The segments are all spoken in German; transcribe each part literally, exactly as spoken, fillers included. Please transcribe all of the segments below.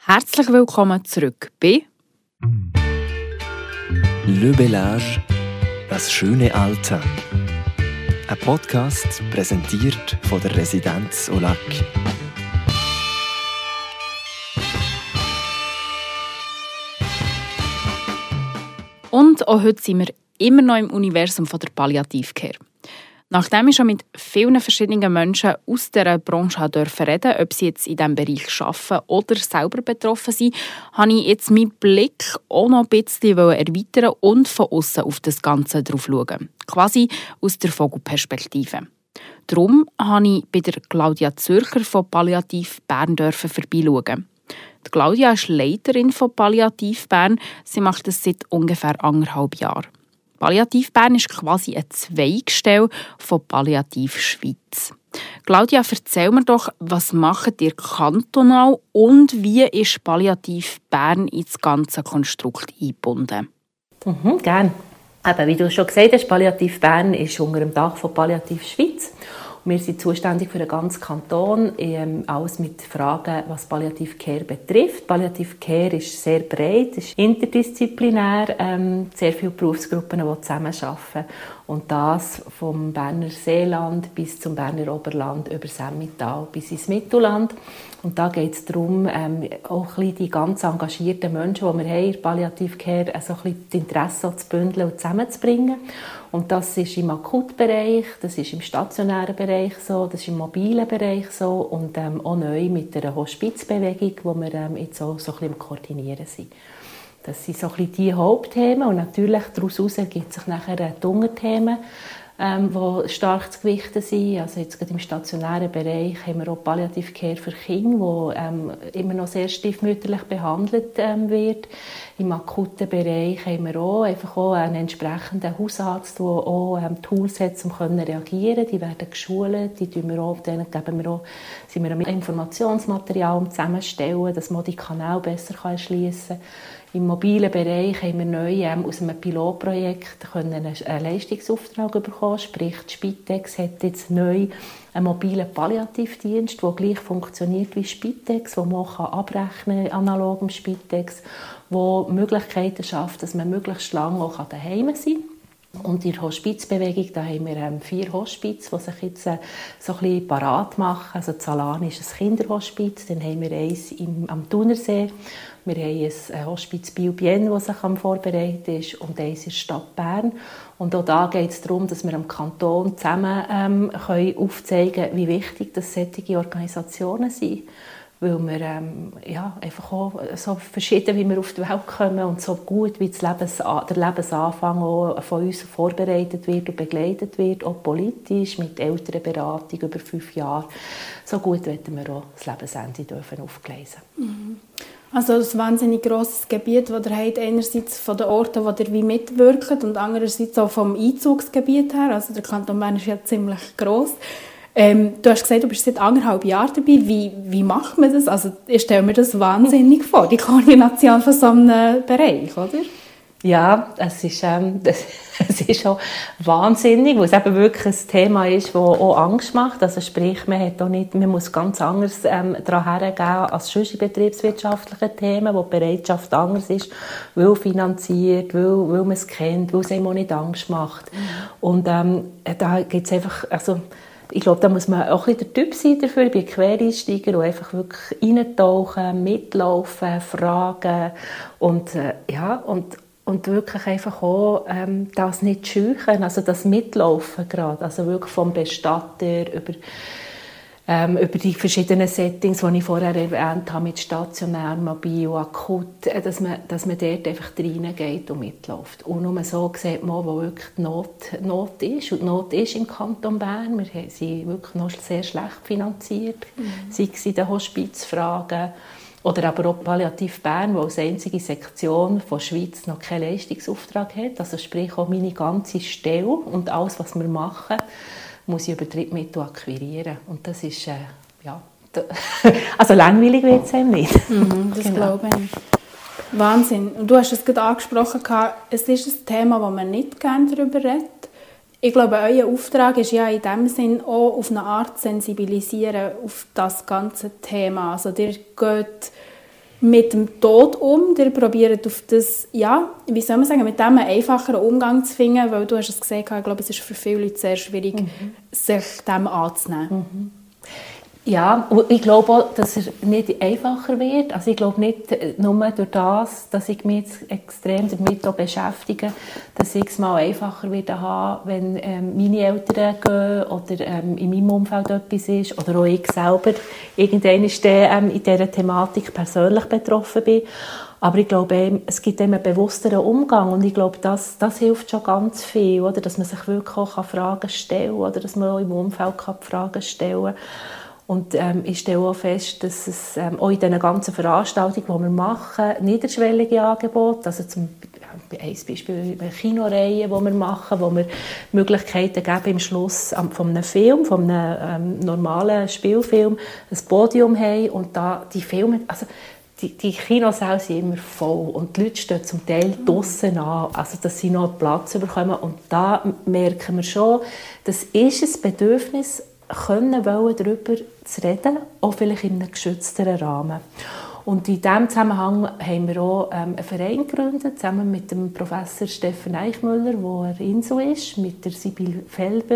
Herzlich willkommen zurück bei Le Bellage, das schöne Alter. Ein Podcast präsentiert von der Residenz Olac. Und auch heute sind wir immer noch im Universum von der Palliative-Care. Nachdem ich schon mit vielen verschiedenen Menschen aus dieser Branche dürfen reden, ob sie jetzt in diesem Bereich arbeiten oder selber betroffen sind, habe ich jetzt meinen Blick auch noch ein bisschen erweitern und von außen auf das Ganze drauf schauen. Quasi aus der Vogelperspektive. Darum habe ich bei der Claudia Zürcher von Palliative Bern vorbeischauen. Die Claudia ist Leiterin von Palliative Bern. Sie macht das seit ungefähr anderthalb Jahren. Palliative Bern ist quasi eine Zweigstelle von Palliative Schweiz. Claudia, erzähl mir doch, was macht ihr kantonal und wie ist Palliative Bern ins ganze Konstrukt eingebunden? Mhm, gerne. Eben, wie du schon gesagt hast, Palliative Bern ist unter dem Dach von Palliative Schweiz. Wir sind zuständig für den ganzen Kanton, ähm, alles mit Fragen, was Palliative Care betrifft. Palliative Care ist sehr breit, ist interdisziplinär, ähm, sehr viele Berufsgruppen, die zusammenarbeiten. Und das vom Berner Seeland bis zum Berner Oberland, über Emmental bis ins Mittelland. Und da geht es darum, ähm, auch ein bisschen die ganz engagierten Menschen, die wir haben in Palliative Care, also ein bisschen das Interesse zu bündeln und zusammenzubringen. Und das ist im Akutbereich, das ist im stationären Bereich so, das ist im mobilen Bereich so und ähm, auch neu mit einer Hospizbewegung, wo wir ähm, jetzt auch so ein bisschen im Koordinieren sind. Das sind so ein bisschen die Hauptthemen und natürlich daraus ergibt sich nachher die Unterthemen, ähm, die stark zu gewichten sind. Also jetzt gerade im stationären Bereich haben wir auch Palliative Care für Kinder, die ähm, immer noch sehr stiefmütterlich behandelt ähm, wird. Im akuten Bereich haben wir auch, einfach auch einen entsprechenden Hausarzt, der auch ähm, Tools hat, um zu reagieren. Die werden geschult, die tun wir auch, denen geben wir auch, sind wir Informationsmaterial zusammenstellen, dass man die Kanäle besser erschliessen kann. Im mobilen Bereich haben wir neu ähm, aus einem Pilotprojekt einen, einen Leistungsauftrag bekommen. Sprich, die Spitex hat jetzt neu einen mobilen Palliativdienst, der gleich funktioniert wie Spitex, wo man auch abrechnen kann, analog dem Spitex, wo Möglichkeiten schafft, dass man möglichst lange auch daheim sein kann. Und in der Hospizbewegung, da haben wir ähm, vier Hospiz, die sich jetzt äh, so ein bisschen parat machen. Also Zalani ist ein Kinderhospiz, dann haben wir eins im, am Thunersee, wir haben ein Hospiz Biel-Bienne, das sich am Vorbereiten ist, und eins in der Stadt Bern. Und auch da geht es darum, dass wir am Kanton zusammen ähm, können aufzeigen können, wie wichtig das solche Organisationen sind. Weil wir ähm, ja, einfach auch so verschieden, wie wir auf die Welt kommen und so gut, wie das Lebens, der Lebensanfang auch von uns vorbereitet wird und begleitet wird, auch politisch, mit Elternberatung über fünf Jahre. So gut wollen wir auch das Lebensende dürfen aufgleisen. Mhm. Also ein wahnsinnig grosses Gebiet, das ihr habt, einerseits von den Orten, wo ihr wie mitwirkt und andererseits auch vom Einzugsgebiet her. Also der Kanton Bern ist ja ziemlich gross. Ähm, du hast gesagt, du bist seit anderthalb Jahren dabei. Wie, wie macht man das? Also ich stelle mir das wahnsinnig vor, die Koordination von so einem Bereich, oder? Ja, es ist, ähm, das, es ist auch wahnsinnig, weil es eben wirklich ein Thema ist, das auch Angst macht. Also sprich, man, hat auch nicht, man muss ganz anders ähm, daran hergehen als sonst in betriebswirtschaftlichen Themen, wo die Bereitschaft anders ist, weil finanziert, weil, weil man es kennt, weil es einem auch nicht Angst macht. Mhm. Und ähm, da gibt es einfach... Also, ich glaube, da muss man auch ein bisschen der Typ sein dafür. Ich bin Quereinsteiger und einfach wirklich reintauchen, mitlaufen, fragen und, äh, ja, und, und wirklich einfach auch ähm, das nicht scheuchen, also das Mitlaufen gerade, also wirklich vom Bestatter über Ähm, über die verschiedenen Settings, die ich vorher erwähnt habe, mit stationär, mobil, akut, dass man, dass man dort einfach reingeht und mitläuft. Und nur so sieht man, wo wirklich die Not, Not ist. Und die Not ist im Kanton Bern. Wir sind wirklich noch sehr schlecht finanziert, mhm. sei es in den Hospizfragen oder aber auch Palliative Bern, die als einzige Sektion von der Schweiz noch keinen Leistungsauftrag hat. Also sprich auch meine ganze Stelle und alles, was wir machen, muss ich über Drittmittel akquirieren. Und das ist, äh, ja, also langweilig wird es einem nicht. Mhm, das genau. glaube ich. Wahnsinn. Und du hast es gerade angesprochen, es ist ein Thema, wo man nicht gerne darüber redet. Ich glaube, euer Auftrag ist ja in dem Sinn auch auf eine Art sensibilisieren auf das ganze Thema. Also ihr geht mit dem Tod um. Ihr probiert auf das, ja, wie soll man sagen, mit dem einen einfacheren Umgang zu finden, weil du hast es gesagt, ich glaube, es ist für viele Leute sehr schwierig, mhm. sich dem anzunehmen. Mhm. Ja, und ich glaube auch, dass er nicht einfacher wird. Also ich glaube nicht nur durch das, dass ich mich jetzt extrem damit beschäftige, dass ich es mal einfacher werde haben, wenn ähm, meine Eltern gehen oder ähm, in meinem Umfeld etwas ist oder auch ich selber irgendwann ähm, in dieser Thematik persönlich betroffen bin. Aber ich glaube, es gibt einen bewussteren Umgang und ich glaube, das, das hilft schon ganz viel, oder? Dass man sich wirklich auch Fragen stellen kann oder dass man auch im Umfeld Fragen stellen kann. Und ähm, ich stelle auch fest, dass es ähm, auch in diesen ganzen Veranstaltungen, die wir machen, niederschwellige Angebote, also zum ja, ein Beispiel Kinoreihen, die wir machen, wo wir Möglichkeiten geben, im Schluss ähm, von einem Film, von einem ähm, normalen Spielfilm, ein Podium haben und da die Filme, also die, die Kinosäle sind immer voll und die Leute stehen zum Teil draussen an, also dass sie noch Platz bekommen und da merken wir schon, das ist ein Bedürfnis, können wollen, darüber zu reden, auch vielleicht in einem geschützteren Rahmen. Und in diesem Zusammenhang haben wir auch ähm, einen Verein gegründet, zusammen mit dem Professor Steffen Eichmüller, der in Insel ist, mit der Sibyl Felber,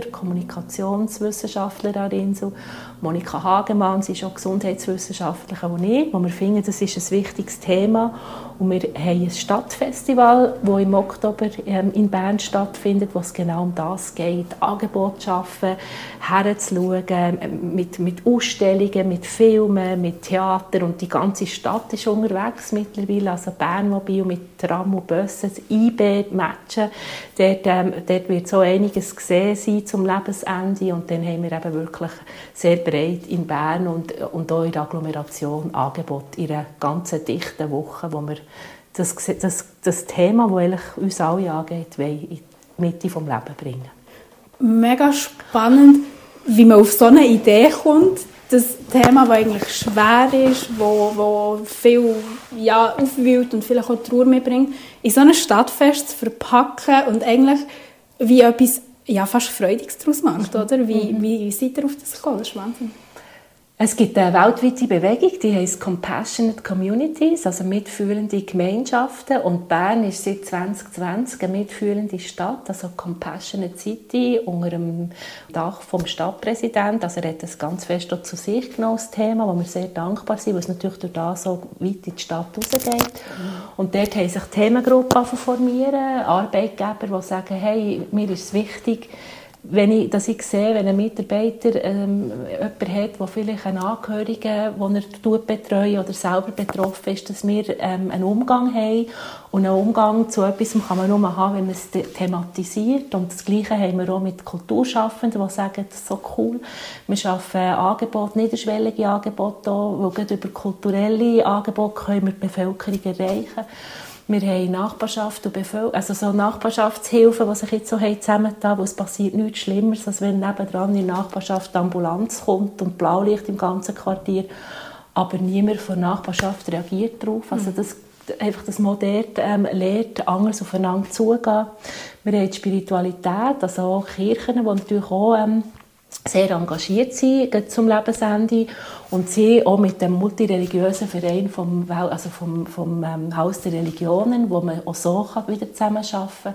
Kommunikationswissenschaftlerin an Insel, Monika Hagemann, sie ist auch Gesundheitswissenschaftlerin, und ich, wo wir finden, das ist ein wichtiges Thema. Und wir haben ein Stadtfestival, das im Oktober ähm, in Bern stattfindet, wo es genau um das geht, Angebote zu schaffen, herzuschauen, mit, mit Ausstellungen, mit Filmen, mit Theater, und die ganze Stadt ist unterwegs mittlerweile, also Bernmobil mit Tram und Bussen, das I B-Matchen, dort, ähm, dort wird so einiges gesehen sein zum Lebensende, und dann haben wir eben wirklich sehr breit in Bern und, und auch in der Agglomeration Angebote in einer ganzen dichten Woche, wo wir das, das, das Thema, das eigentlich uns alle angeht, in die Mitte des Lebens bringen. Mega spannend, wie man auf so eine Idee kommt. Das Thema, das eigentlich schwer ist, wo, wo viel ja, aufwühlt und vielleicht auch Trauer mitbringt, in so ein Stadtfest zu verpacken und eigentlich wie etwas ja, fast Freudiges daraus macht, oder? Wie, mhm. wie seid ihr auf das gekommen? Das ist Wahnsinn. Es gibt eine weltweite Bewegung, die heisst Compassionate Communities, also mitfühlende Gemeinschaften. Und Bern ist seit zwanzig zwanzig eine mitfühlende Stadt, also Compassionate City, unter dem Dach vom Stadtpräsidenten. Also er hat das ganz fest auch zu sich genommen, das Thema, wo wir sehr dankbar sind, weil es natürlich durch das so weit in die Stadt rausgeht. Mhm. Und dort haben sich Themengruppen formieren, Arbeitgeber, die sagen, hey, mir ist es wichtig, wenn ich, dass ich sehe, wenn ein Mitarbeiter ähm, jemanden hat, der vielleicht einen Angehörigen, den er betreut oder selber betroffen ist, dass wir ähm, einen Umgang haben. Und einen Umgang zu etwas kann man nur haben, wenn man es thematisiert. Und das Gleiche haben wir auch mit Kulturschaffenden, die sagen, das ist so cool. Wir schaffen Angebote, niederschwellige Angebote auch, weil gerade über kulturelle Angebote können wir die Bevölkerung erreichen. Wir haben Nachbarschaft und Bevölkerung, also so Nachbarschaftshilfen, die sich jetzt so zusammengetan, wo es passiert nichts Schlimmeres, als wenn nebendran in der Nachbarschaft die Ambulanz kommt und Blaulicht im ganzen Quartier, aber niemand von der Nachbarschaft reagiert darauf. Also das, einfach das Modell ähm, lehrt, anders aufeinander zugehen. Wir haben die Spiritualität, also auch Kirchen, die natürlich auch ähm, sehr engagiert sind zum Lebensende, und sie auch mit dem multireligiösen Verein vom, also vom, vom ähm, Haus der Religionen, wo man auch so kann wieder zusammenarbeiten kann.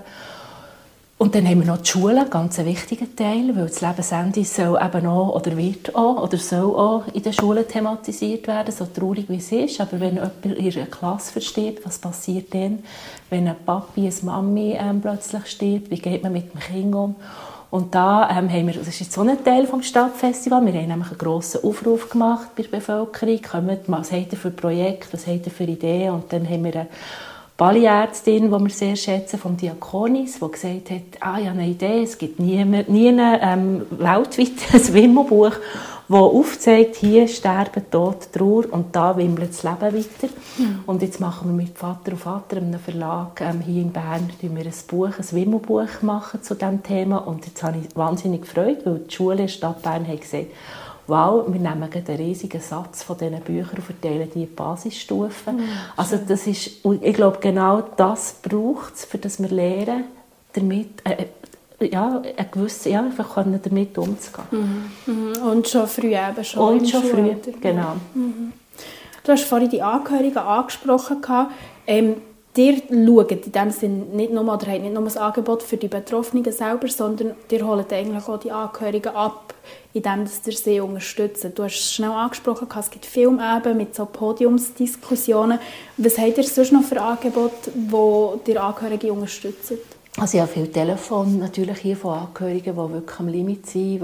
Und dann haben wir noch die Schule, ganz ein wichtiger Teil, weil das Lebensende soll eben auch, oder wird auch, oder soll auch in den Schulen thematisiert werden, so traurig wie es ist. Aber wenn jemand in einer Klasse versteht, was passiert dann, wenn ein Papi, eine Mami ähm, plötzlich stirbt, wie geht man mit dem Kind um? Und da ähm, haben wir, das ist jetzt so ein Teil vom Stadtfestival, wir haben nämlich einen grossen Aufruf gemacht bei der Bevölkerung, kommt, was habt ihr für Projekte, was habt ihr für Ideen, und dann haben wir eine Balliärztin, die wir sehr schätzen, vom Diakonis, die gesagt hat, ah, ich habe eine Idee, es gibt nie, nie ähm, weltweit ein Wimmelbuch, das aufzeigt, hier sterben, Tod, Trauer, und da wimmelt das Leben weiter. Mhm. Und jetzt machen wir mit Vater und Vater, einem Verlag ähm, hier in Bern, wir ein Buch, ein Wimmelbuch machen zu diesem Thema, und jetzt habe ich wahnsinnig gefreut, weil die Schule in der Stadt Bern hat gesagt, wow, wir nehmen einen riesigen Satz von diesen Büchern und verteilen die in die Basisstufen. Mhm. Also das ist, ich glaube, genau das braucht es, für das wir lernen, damit äh, ja, eine gewisse, ja, einfach können damit umzugehen. Mhm. Und schon früh eben schon. Und schon früh, genau. Mhm. Du hast vorhin die Angehörigen angesprochen. Ähm, ihr schaut in dem Sinne nicht nur, oder habt nicht nur ein Angebot für die Betroffenen selber, sondern ihr holt eigentlich auch die Angehörigen ab, indem ihr sie unterstützt. Du hast es schnell angesprochen, es gibt Filmabende mit so Podiumsdiskussionen. Was habt ihr sonst noch für Angebote, wo die Angehörigen unterstützen? Also ich habe viele Telefone natürlich hier von Angehörigen, die wirklich am Limit sind, die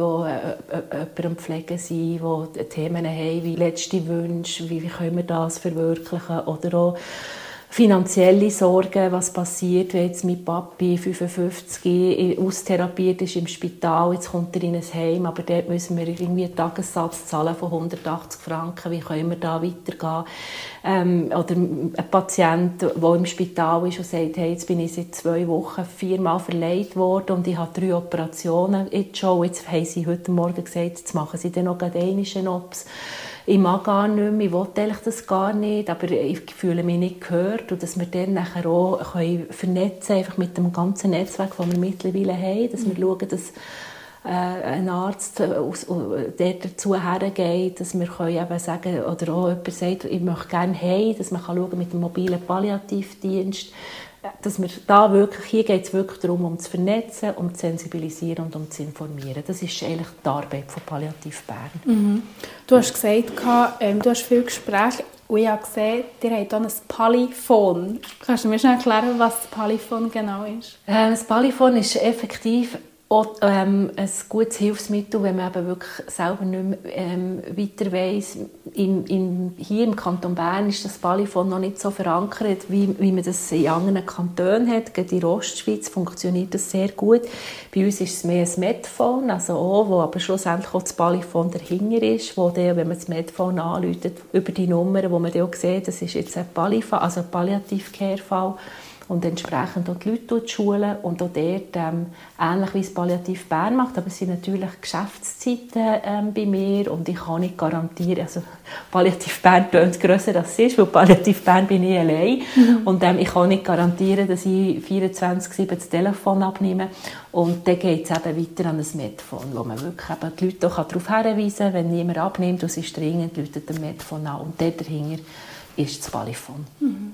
äh, jemanden am Pflegen sind, die Themen haben wie letzte Wünsche, wie, wie können wir das verwirklichen, oder auch finanzielle Sorgen, was passiert, wenn jetzt mein Papi fünfundfünfzig austherapiert ist im Spital, jetzt kommt er in ein Heim, aber dort müssen wir irgendwie einen Tagessatz zahlen von hundertachtzig Franken, wie können wir da weitergehen? Ähm, oder ein Patient, der im Spital ist und sagt, hey, jetzt bin ich seit zwei Wochen viermal verleiht worden und ich habe drei Operationen jetzt schon, jetzt haben sie heute Morgen gesagt, jetzt machen sie dann noch eine dänische Ops. Ich mag gar nicht mehr, ich will das gar nicht, aber ich fühle mich nicht gehört. Und dass wir dann nachher auch vernetzen können, einfach mit dem ganzen Netzwerk, das wir mittlerweile haben, dass wir schauen, dass äh, ein Arzt aus, der dazu hergeht, dass wir können eben sagen, oder auch jemand sagt, ich möchte gerne heim, dass man schauen kann mit dem mobilen Palliativdienst, dass wir da wirklich, hier geht es wirklich darum, um zu vernetzen, um zu sensibilisieren und um zu informieren. Das ist eigentlich die Arbeit von Palliativ Bern. Mhm. Du hast gesagt, ähm, du hast viele Gespräche und ich habe gesehen, ihr habt hier ein Palifon. Kannst du mir schnell erklären, was das Palifon genau ist? Äh, das Palifon ist effektiv auch, ähm, ein gutes Hilfsmittel, wenn man eben wirklich selber nicht mehr ähm, weiter weiss. Im, im, hier im Kanton Bern ist das Palifon noch nicht so verankert, wie, wie man das in anderen Kantonen hat. Gerade in der Ostschweiz funktioniert das sehr gut. Bei uns ist es mehr ein Medphone, also auch, wo aber schlussendlich auch das Palifon dahinter ist, wo dann, wenn man das Medphone anruft, über die Nummer, wo man dann auch sieht, das ist jetzt ein Palifon, also ein Palliativ-Care-Fall. Und entsprechend auch die Leute schulen und auch dort, ähm, ähnlich wie es Palliativ Bern macht, aber es sind natürlich Geschäftszeiten ähm, bei mir und ich kann nicht garantieren, also Palliativ Bern tönt grösser als es ist, weil Palliativ Bern bin ich allein mhm. und ähm, ich kann nicht garantieren, dass ich vierundzwanzig sieben das Telefon abnehme und dann geht es eben weiter an das Medphone, wo man wirklich eben die Leute auch darauf hinweisen kann, wenn niemand abnimmt, das ist dringend, läutet der Medphone an und dort dahinter ist das Palifon. Mhm.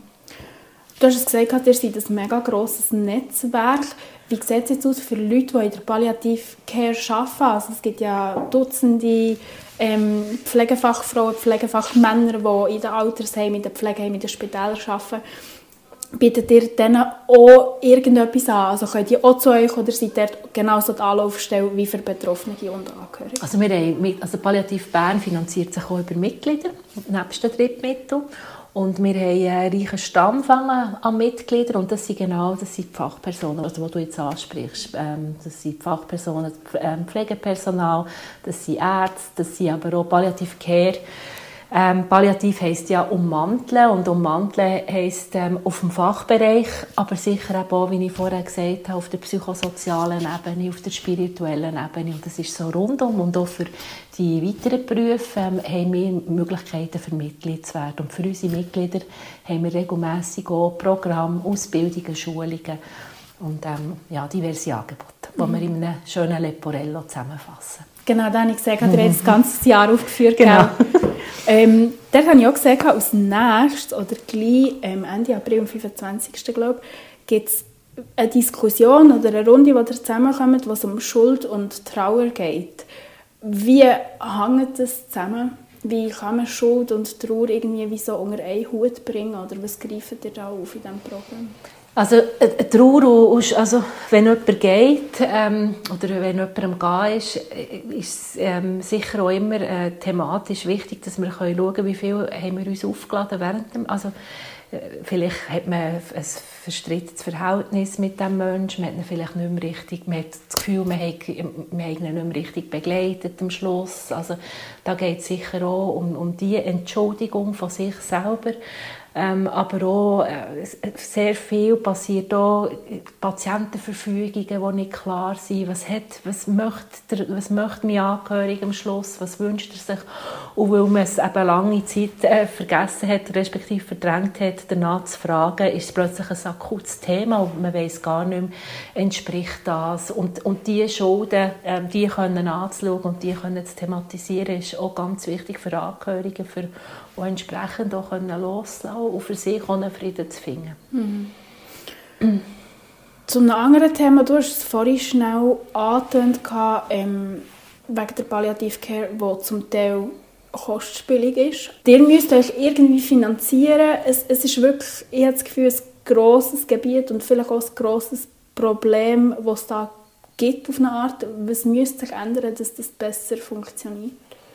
Du hast es gesagt, ihr seid ein mega grosses Netzwerk. Wie sieht es jetzt aus für Leute, die in der Palliativ-Care arbeiten? Also es gibt ja Dutzende ähm, Pflegefachfrauen, Pflegefachmänner, die in den Altersheimen, in den Pflegeheimen, in den Spitälern arbeiten. Bietet ihr denen auch irgendetwas an? Also könnt ihr auch zu euch oder seid ihr genauso die Anlaufstelle wie für Betroffene und Angehörige? Also, wir haben, also Palliativ Bern finanziert sich auch über Mitglieder, nebst den Drittmitteln. Und wir haben einen reichen Stamm an Mitgliedern und das sind genau das sind die Fachpersonen, also die du jetzt ansprichst. Das sind Fachpersonen, Pflegepersonal, das sind Ärzte, das sind aber auch Palliativ Care. Ähm, Palliativ heisst ja ummanteln und ummanteln heisst ähm, auf dem Fachbereich, aber sicher eben auch, wie ich vorher gesagt habe, auf der psychosozialen Ebene, auf der spirituellen Ebene und das ist so rundum und auch für die weiteren Berufe ähm, haben wir Möglichkeiten für Mitglied zu werden und für unsere Mitglieder haben wir regelmässig auch Programme, Ausbildungen, Schulungen und ähm, ja, diverse Angebote, mhm. die wir in einem schönen Leporello zusammenfassen. Genau, da habe ich gesehen, hat er das ganze Jahr aufgeführt. Genau. ähm, dort habe ich auch gesehen, als nächstes, oder gleich ähm, Ende April, am fünfundzwanzigsten glaube ich, gibt es eine Diskussion oder eine Runde, wo ihr zusammenkommt, wo es um Schuld und Trauer geht. Wie hängt das zusammen? Wie kann man Schuld und Trauer irgendwie wie so unter einen Hut bringen? Oder was greift ihr da auf in diesem Problem? Also äh, Trauer, also wenn jemand geht ähm, oder wenn jemand am Gehen ist, ist es ähm, sicher auch immer äh, thematisch wichtig, dass wir schauen können, wie viel haben wir uns aufgeladen während dem, also äh, vielleicht hat man ein verstrittenes Verhältnis mit dem Menschen, man hat ihn vielleicht nicht mehr richtig, man hat das Gefühl, man hat, man hat ihn nicht mehr richtig begleitet am Schluss. Also da geht es sicher auch um, um die Entschuldigung von sich selber. Ähm, aber auch äh, sehr viel passiert auch Patientenverfügungen, die nicht klar sind. Was, hat, was, möchte der, was möchte mein Angehöriger am Schluss? Was wünscht er sich? Und weil man es eben lange Zeit äh, vergessen hat, respektive verdrängt hat, hat, danach zu fragen, ist es plötzlich ein akutes Thema und man weiss gar nicht mehr, entspricht das. Und, und diese Schulden, äh, die können anzuschauen und die können zu thematisieren, ist auch ganz wichtig für Angehörige, für die entsprechend auch können loslassen und für sich auch einen Frieden zu finden. Mhm. Mhm. Zu einem anderen Thema, du hast es vorhin schnell angetönt, ähm, wegen der Palliative Care, die zum Teil kostspielig ist. Ihr müsst euch irgendwie finanzieren. Es, es ist wirklich, ich habe das Gefühl, ein grosses Gebiet und vielleicht auch ein grosses Problem, das es da gibt auf eine Art. Was müsste sich ändern, dass das besser funktioniert?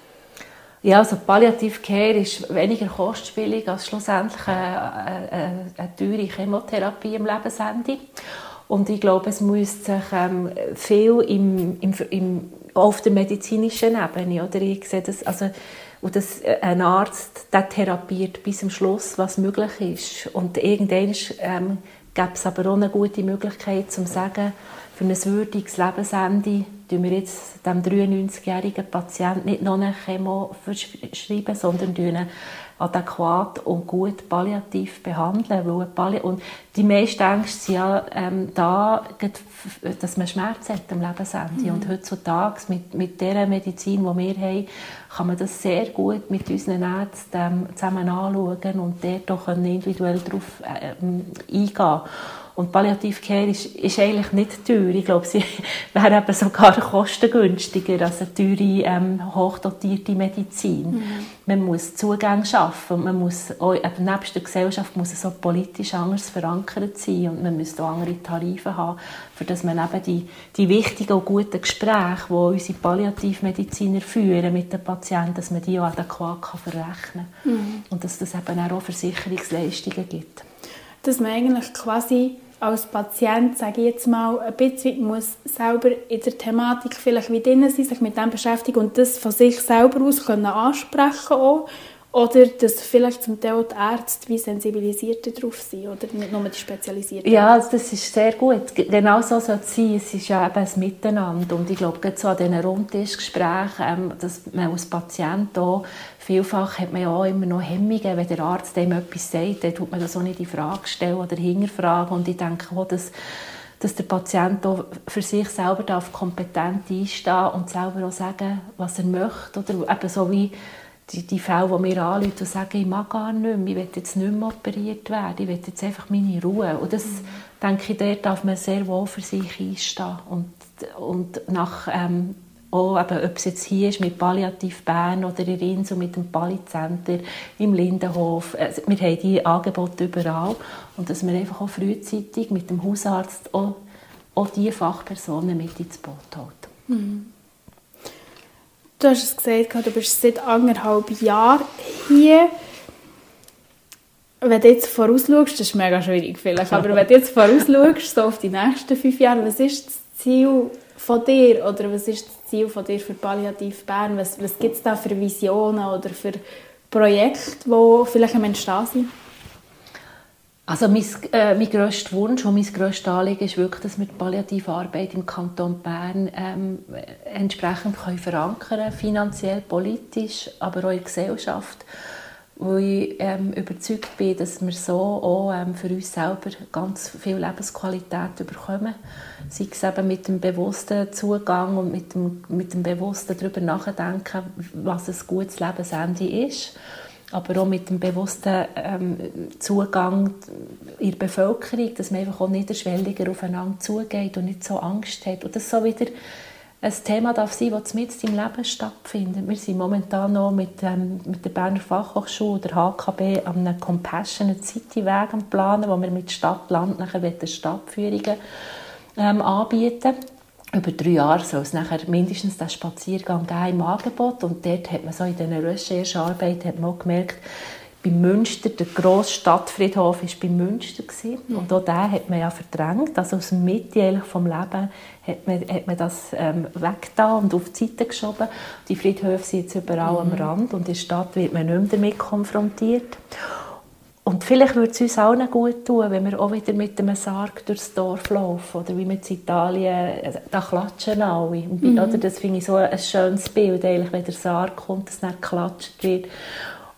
Ja, also Palliative Care ist weniger kostspielig als schlussendlich eine, eine, eine teure Chemotherapie am Lebensende. Und ich glaube, es muss sich ähm, viel im, im, im, auf der medizinischen Ebene, oder ich sehe das, also, und das, ein Arzt der therapiert bis zum Schluss, was möglich ist. Und irgendwann ähm, gibt es aber auch eine gute Möglichkeit, um zu sagen, für ein würdiges Lebensende tun wir jetzt dem dreiundneunzigjährigen Patienten nicht noch eine Chemo verschreiben, sondern ihn adäquat und gut palliativ behandeln. Weil Palli- und die meisten Ängste sind ja ähm, da, dass man Schmerz hat am Lebensende. Mhm. Und heutzutage, mit, mit der Medizin, die wir haben, kann man das sehr gut mit unseren Ärzten ähm, zusammen anschauen und dort auch individuell darauf ähm, eingehen. Und Palliative Care ist, ist eigentlich nicht teuer. Ich glaube, sie wäre eben sogar kostengünstiger als eine teure, ähm, hochdotierte Medizin. Mhm. Man muss Zugänge schaffen. Man muss auch, eben nebst der Gesellschaft muss es auch politisch anders verankert sein. Und man müsste auch andere Tarife haben, für dass man eben die, die wichtigen und guten Gespräche, die unsere Palliativmediziner führen mit den Patienten, dass man die auch adäquat kann verrechnen kann. Mhm. Und dass es eben auch Versicherungsleistungen gibt. Dass man eigentlich quasi als Patient, sage ich jetzt mal, ein bisschen muss selber in der Thematik vielleicht wie drin sein, sich mit dem beschäftigen und das von sich selber aus können ansprechen auch. Oder dass vielleicht zum Teil die Ärzte wie sensibilisierter darauf sind oder nicht nur die Spezialisierten. Ja, das ist sehr gut. Genau so soll es sein. Es ist ja eben ein Miteinander. Und ich glaube, gerade so an diesen Rundtischgesprächen, ähm, dass man als Patient auch, vielfach hat man ja auch immer noch Hemmungen, wenn der Arzt dem etwas sagt, dann tut man das auch nicht in Frage stellen oder hinterfragen. Und ich denke auch, dass, dass der Patient auch für sich selber darf kompetent einstehen und selber auch sagen, was er möchte. Oder eben so wie Die, die Fälle, die mir anrufen und sagen, ich mag gar nicht mehr, ich will jetzt nicht mehr operiert werden, ich will jetzt einfach meine Ruhe. Und das, mhm. denke ich, dort darf man sehr wohl für sich einstehen. Und, und nach, ähm, auch, eben, ob es jetzt hier ist mit Palliativ Bern oder in Insel mit dem Palli-Center, im Lindenhof, also, wir haben diese Angebote überall. Und dass wir einfach auch frühzeitig mit dem Hausarzt auch, auch diese Fachpersonen mit ins Boot halten. Mhm. Du hast es gesagt, du bist seit anderthalb Jahren hier. Wenn du jetzt vorausschaust, das ist mega schwierig vielleicht, aber wenn du jetzt vorausschaust, so auf die nächsten fünf Jahre, was ist das Ziel von dir oder was ist das Ziel von dir für Palliativ Bern? Was, was gibt es da für Visionen oder für Projekte, die vielleicht am Entstehen sind? Also mein, äh, mein grösster Wunsch und mein grösstes Anliegen ist wirklich, dass wir die palliative Arbeit im Kanton Bern ähm, entsprechend können verankern können, finanziell, politisch, aber auch in der Gesellschaft. Weil ich ähm, überzeugt bin, dass wir so auch ähm, für uns selber ganz viel Lebensqualität bekommen. Sei es eben mit dem bewussten Zugang und mit dem, mit dem bewussten darüber nachdenken, was ein gutes Lebensende ist. Aber auch mit dem bewussten ähm, Zugang in der Bevölkerung, dass man einfach auch niederschwelliger aufeinander zugeht und nicht so Angst hat. Und das so wieder ein Thema darf sein, das mitten im Leben stattfindet. Wir sind momentan noch mit, ähm, mit der Berner Fachhochschule, der H K B, an einem Compassionate City Weg planen, wo wir mit Stadt-Land nachher Stadtführungen ähm, anbieten. Über drei Jahre soll es nachher mindestens den Spaziergang geben im Angebot. Und dort hat man so in dieser Recherchearbeit hat man auch gemerkt, bei Münster, der grosse Stadtfriedhof war bei Münster. Mhm. Und auch den hat man ja verdrängt. Also aus dem Mitte vom Leben hat man, hat man das ähm, weggetan und auf die Seite geschoben. Die Friedhöfe sind jetzt überall mhm. am Rand und in der Stadt wird man nicht mehr damit konfrontiert. Und vielleicht würde es uns allen gut tun, wenn wir auch wieder mit einem Sarg durchs Dorf laufen. Oder wie wir in Italien, da klatschen alle. Mhm. Oder das finde ich so ein schönes Bild, eigentlich, wenn der Sarg kommt, dass dann geklatscht wird.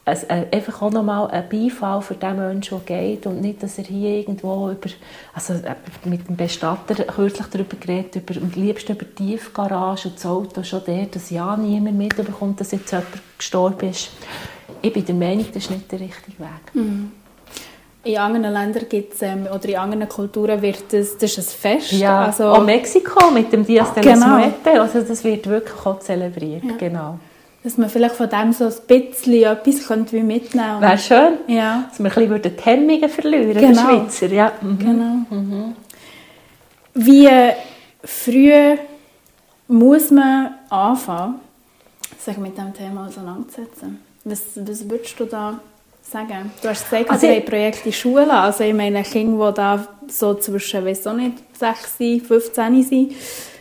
Also, äh, einfach auch nochmal ein Beifall für den Menschen, der geht und nicht, dass er hier irgendwo über, also äh, mit dem Bestatter kürzlich darüber geredet, über, am liebsten über die Tiefgarage und das Auto schon der, dass ja niemand mitbekommt, dass jetzt jemand gestorben ist. Ich bin der Meinung, das ist nicht der richtige Weg. Mhm. In anderen Ländern gibt's, ähm, oder in anderen Kulturen wird das, das ist ein Fest. Ja, also, auch Mexiko mit dem Dias de los genau. Muertos, also das wird wirklich auch zelebriert. Ja. Genau. Dass man vielleicht von dem so ein bisschen etwas könnte wie mitnehmen. Wäre schön, ja. dass wir ein bisschen die Hemmungen verlieren, genau. der Schweizer. Ja. Mhm. Genau. Mhm. Wie früh muss man anfangen, sich mit diesem Thema auseinanderzusetzen? Was, was würdest du da sagen? Du hast gesagt, also, wir haben Projekte in Schulen. Also ich meine, Kinder, die da so zwischen, weiss auch nicht, sechs, fünfzehn sind.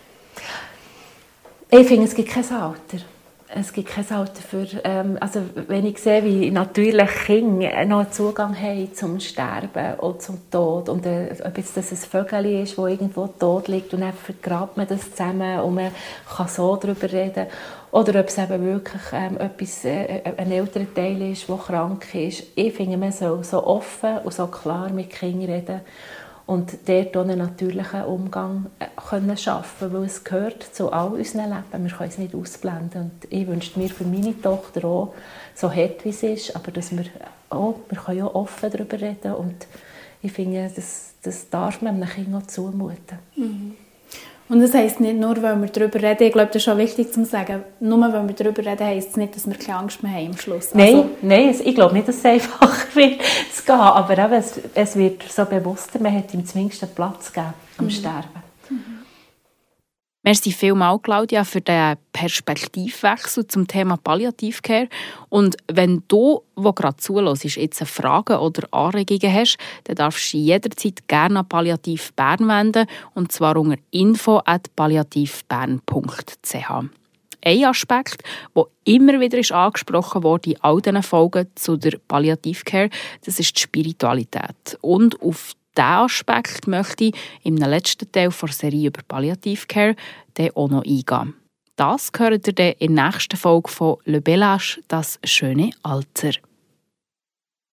Ich finde, es gibt kein Alter. Es gibt kein Alter für, ähm, also wenn ich sehe, wie natürlich Kinder noch einen Zugang haben zum Sterben und zum Tod und äh, ob jetzt das ein Vögel ist, das irgendwo tot liegt und dann vergrabt man das zusammen und man kann so darüber reden, oder ob es eben wirklich ähm, etwas, äh, ein älterer Teil ist, der krank ist. Ich finde, man soll so offen und so klar mit Kindern reden und dort einen natürlichen Umgang können schaffen, weil es gehört zu all unserem Leben. Wir können es nicht ausblenden. Und ich wünsche mir für meine Tochter auch, so hart wie es ist, aber dass wir auch, wir können ja offen darüber reden. Und ich finde, das, das darf man einem Kind auch zumuten. Mhm. Und das heisst nicht nur, weil wir darüber reden, ich glaube, das ist auch wichtig zu sagen, nur weil wir darüber reden, heisst es nicht, dass wir keine Angst mehr haben am Schluss. Nein, also, nein, ich glaube nicht, dass es einfacher wird zu gehen, aber eben, es, es wird so bewusster, man hat ihm zumindest einen Platz gegeben am mhm. Sterben. Mhm. Merci vielmals, Claudia, für den Perspektivwechsel zum Thema Palliativcare. Und wenn du, der gerade zuhörst, jetzt Fragen oder Anregungen hast, dann darfst du jederzeit gerne an Palliativ Bern wenden, und zwar unter info at palliativbern punkt c h. Ein Aspekt, der immer wieder ist angesprochen wurde in all diesen Folgen zu der Palliativcare, das ist die Spiritualität. Und auf diesen Aspekt möchte ich im letzten Teil der Serie über Palliativcare dann auch noch eingehen. Das hört ihr dann in der nächsten Folge von Le Bel Âge, das schöne Alter.